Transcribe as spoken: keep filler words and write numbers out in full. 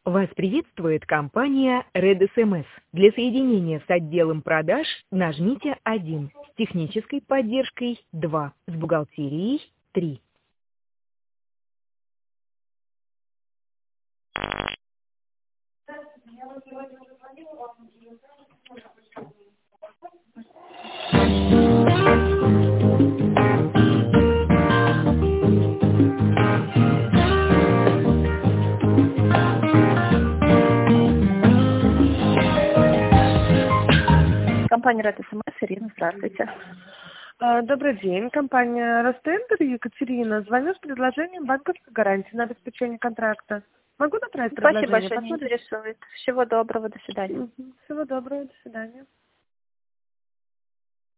Вас приветствует компания Red эс эм эс. Для соединения с отделом продаж нажмите один, с технической поддержкой два, с бухгалтерией три. Компания Red эс эм эс, Ирина, здравствуйте. А, Добрый день, компания Ростендер, Екатерина. Звоню с предложением банковской гарантии на обеспечение контракта. Могу направить Спасибо предложение? большое, не Посмотрите. интересует. Всего доброго, до свидания. Мгм. Всего доброго, до свидания.